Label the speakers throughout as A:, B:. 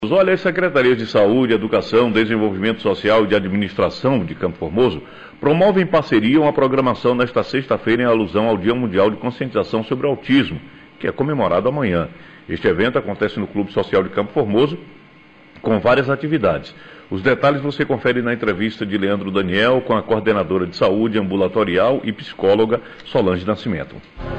A: Olha, as Secretarias de Saúde, Educação, Desenvolvimento Social e de Administração de Campo Formoso promovem em parceria uma programação nesta sexta-feira em alusão ao Dia Mundial de Conscientização sobre o Autismo, que é comemorado amanhã. Este evento acontece no Clube Social de Campo Formoso, com várias atividades. Os detalhes você confere na entrevista de Leandro Daniel com a coordenadora de saúde ambulatorial e psicóloga Solange Nascimento.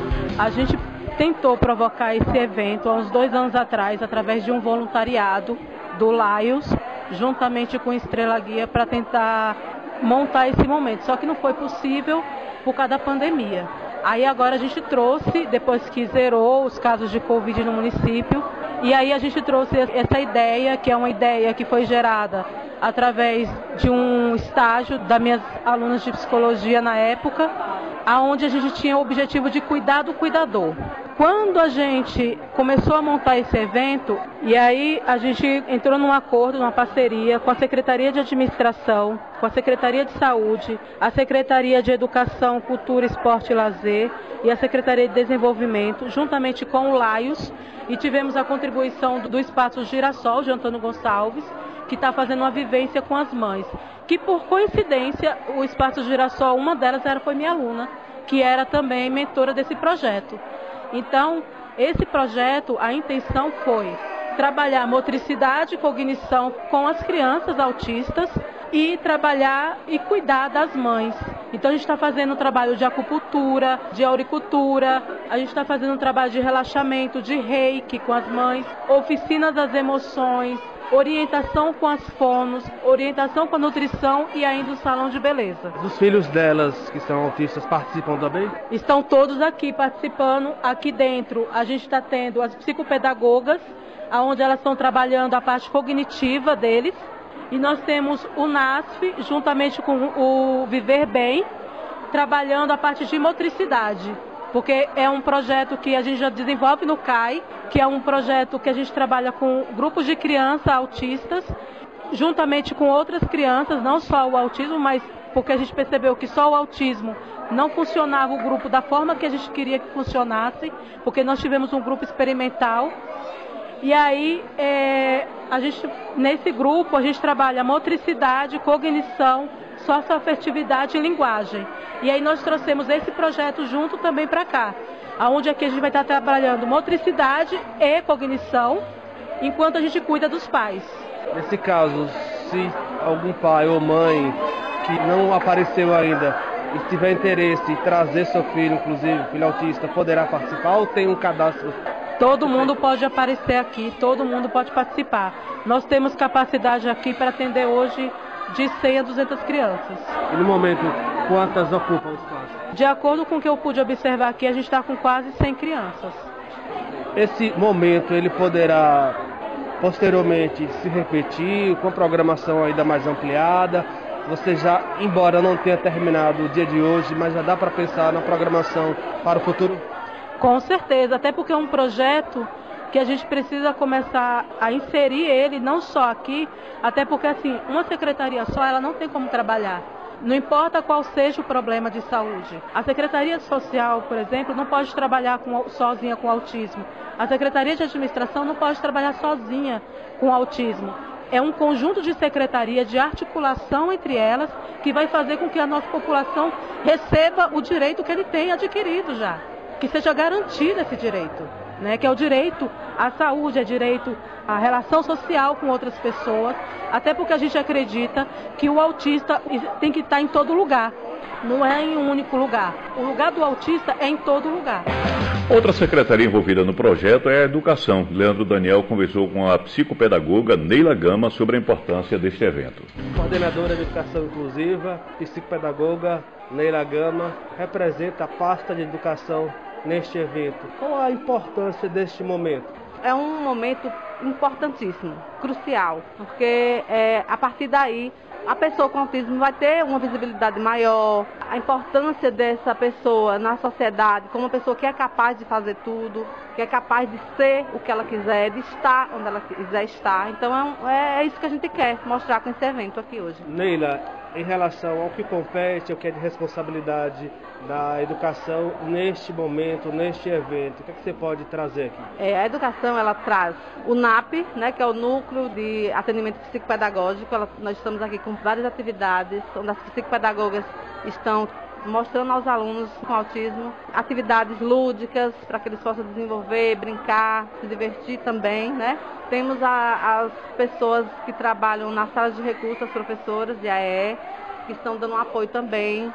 B: A gente tentou provocar esse evento há uns 2 anos atrás, através de um voluntariado do Laios, juntamente com Estrela Guia, para tentar montar esse momento. Só que não foi possível por causa da pandemia. Aí agora a gente trouxe, depois que zerou os casos de Covid no município, e aí a gente trouxe essa ideia, que é uma ideia que foi gerada através de um estágio das minhas alunas de psicologia na época, aonde a gente tinha o objetivo de cuidar do cuidador. Quando a gente começou a montar esse evento, e aí a gente entrou num acordo, numa parceria com a Secretaria de Administração, com a Secretaria de Saúde, a Secretaria de Educação, Cultura, Esporte e Lazer e a Secretaria de Desenvolvimento, juntamente com o Laios, e tivemos a contribuição do Espaço Girassol, de Antônio Gonçalves, que está fazendo uma vivência com as mães. Que por coincidência, o Espaço Girassol, uma delas foi minha aluna, que era também mentora desse projeto. Então, esse projeto, a intenção foi trabalhar motricidade e cognição com as crianças autistas e trabalhar e cuidar das mães. Então a gente está fazendo um trabalho de acupuntura, de auricultura, a gente está fazendo um trabalho de relaxamento, de reiki com as mães, oficinas das emoções, orientação com as fonos, orientação com a nutrição e ainda o salão de beleza.
C: Os filhos delas que são autistas participam também?
B: Estão todos aqui participando. Aqui dentro a gente está tendo as psicopedagogas, onde elas estão trabalhando a parte cognitiva deles. E nós temos o NASF, juntamente com o Viver Bem, trabalhando a parte de motricidade. Porque é um projeto que a gente já desenvolve no CAI, que é um projeto que a gente trabalha com grupos de crianças autistas, juntamente com outras crianças, não só o autismo, mas porque a gente percebeu que só o autismo não funcionava o grupo da forma que a gente queria que funcionasse, porque nós tivemos um grupo experimental. E aí, nesse grupo, a gente trabalha motricidade, cognição, socioafetividade e linguagem. E aí nós trouxemos esse projeto junto também para cá, onde aqui a gente vai estar trabalhando motricidade e cognição, enquanto a gente cuida dos pais.
C: Nesse caso, se algum pai ou mãe que não apareceu ainda e tiver interesse em trazer seu filho, inclusive filho autista, poderá participar ou tem um cadastro?
B: Todo mundo pode aparecer aqui, todo mundo pode participar. Nós temos capacidade aqui para atender hoje de 100 a 200 crianças.
C: E no momento, quantas ocupam o espaço?
B: De acordo com o que eu pude observar aqui, a gente está com quase 100 crianças.
C: Esse momento, ele poderá posteriormente se repetir, com programação ainda mais ampliada? Você já, embora não tenha terminado o dia de hoje, mas já dá para pensar na programação para o futuro?
B: Com certeza, até porque é um projeto que a gente precisa começar a inserir ele, não só aqui, até porque assim, uma secretaria só, ela não tem como trabalhar. Não importa qual seja o problema de saúde. A Secretaria Social, por exemplo, não pode trabalhar sozinha com autismo. A Secretaria de Administração não pode trabalhar sozinha com autismo. É um conjunto de secretaria, de articulação entre elas, que vai fazer com que a nossa população receba o direito que ele tem adquirido já. Que seja garantido esse direito, né? Que é o direito à saúde, é direito à relação social com outras pessoas, até porque a gente acredita que o autista tem que estar em todo lugar, não é em um único lugar. O lugar do autista é em todo lugar.
A: Outra secretaria envolvida no projeto é a Educação. Leandro Daniel conversou com a psicopedagoga Neila Gama sobre a importância deste evento.
C: Coordenadora de Educação Inclusiva, psicopedagoga Neila Gama, representa a pasta de educação neste evento. Qual a importância deste momento?
D: É um momento importantíssimo, crucial, porque a partir daí a pessoa com autismo vai ter uma visibilidade maior, a importância dessa pessoa na sociedade como uma pessoa que é capaz de fazer tudo, que é capaz de ser o que ela quiser, de estar onde ela quiser estar. Então é isso que a gente quer mostrar com esse evento aqui hoje.
C: Neila, em relação ao que compete, ao que é de responsabilidade da educação neste momento, neste evento. O que é que você pode trazer aqui?
D: A educação, ela traz o NAP, né, que é o Núcleo de Atendimento Psicopedagógico. Nós estamos aqui com várias atividades, onde as psicopedagogas estão mostrando aos alunos com autismo atividades lúdicas para que eles possam desenvolver, brincar, se divertir também, né? Temos as pessoas que trabalham nas salas de recursos, as professoras de AE, que estão dando um apoio também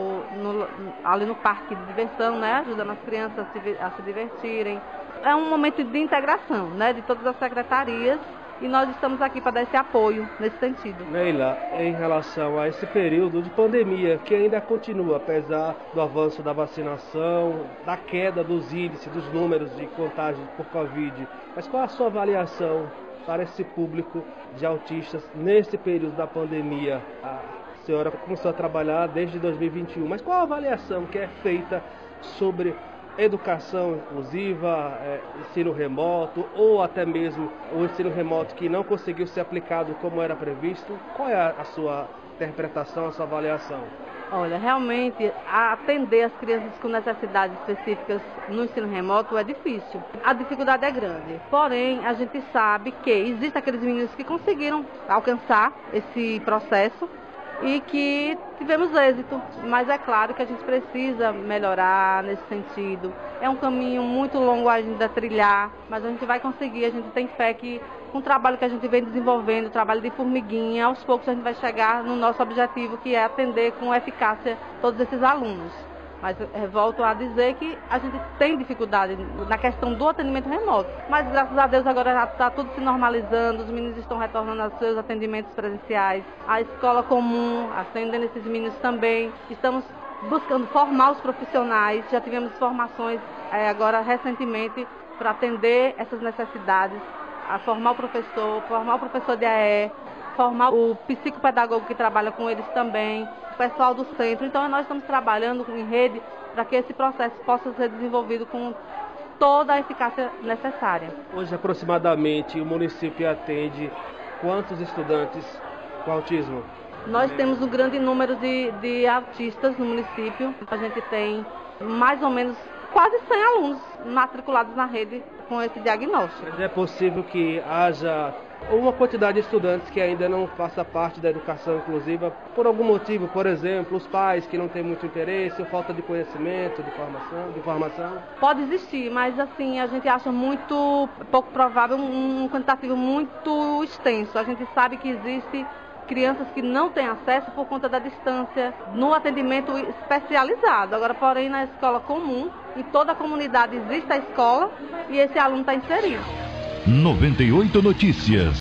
D: ali no parque de diversão, né? Ajudando as crianças a se divertirem. É um momento de integração, né? De todas as secretarias. E nós estamos aqui para dar esse apoio nesse sentido.
C: Neila, em relação a esse período de pandemia, que ainda continua, apesar do avanço da vacinação, da queda dos índices, dos números de contágio por Covid, mas qual a sua avaliação para esse público de autistas nesse período da pandemia? A senhora começou a trabalhar desde 2021, mas qual a avaliação que é feita sobre educação inclusiva, ensino remoto ou até mesmo o ensino remoto que não conseguiu ser aplicado como era previsto? Qual é a sua interpretação, a sua avaliação?
D: Olha, realmente atender as crianças com necessidades específicas no ensino remoto é difícil. A dificuldade é grande. Porém, a gente sabe que existem aqueles meninos que conseguiram alcançar esse processo e que tivemos êxito, mas é claro que a gente precisa melhorar nesse sentido. É um caminho muito longo ainda a trilhar, mas a gente vai conseguir, a gente tem fé que com o trabalho que a gente vem desenvolvendo, o trabalho de formiguinha, aos poucos a gente vai chegar no nosso objetivo, que é atender com eficácia todos esses alunos. Mas volto a dizer que a gente tem dificuldade na questão do atendimento remoto. Mas graças a Deus agora já está tudo se normalizando, os meninos estão retornando aos seus atendimentos presenciais. A escola comum, atendendo esses meninos também. Estamos buscando formar os profissionais, já tivemos formações agora recentemente para atender essas necessidades, a formar o professor de AE, formar o psicopedagogo que trabalha com eles também, o pessoal do centro. Então nós estamos trabalhando em rede para que esse processo possa ser desenvolvido com toda a eficácia necessária.
C: Hoje aproximadamente o município atende quantos estudantes com autismo?
D: Nós temos um grande número de autistas no município. A gente tem mais ou menos quase 100 alunos matriculados na rede com esse diagnóstico.
C: Mas é possível que haja uma quantidade de estudantes que ainda não faça parte da educação inclusiva por algum motivo, por exemplo, os pais que não têm muito interesse, ou falta de conhecimento, de informação?
D: Pode existir, mas assim, a gente acha muito pouco provável, um quantitativo muito extenso. A gente sabe que existe crianças que não têm acesso por conta da distância no atendimento especializado. Agora, porém, na escola comum, em toda a comunidade existe a escola e esse aluno está inserido.
E: 98 Notícias.